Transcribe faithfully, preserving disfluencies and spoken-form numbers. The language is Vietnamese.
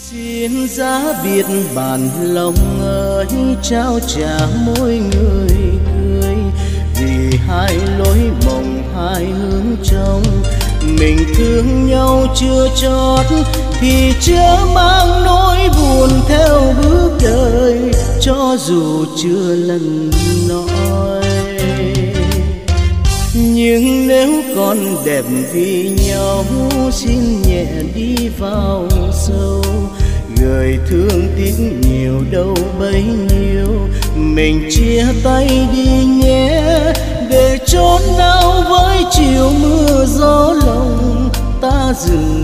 Xin giá biệt bản lòng ơi, trao trả mỗi người cười, vì hai lối mộng hai hướng trong. Mình thương nhau chưa chót thì chớ mang nỗi buồn theo bước đời, cho dù chưa lần nói. Nhưng nếu còn đẹp vì nhau, xin nhẹ đi vào sâu, người thương tiếc nhiều đâu bấy nhiêu. Mình chia tay đi nhé, để chốn nào với chiều mưa gió lòng, ta dừng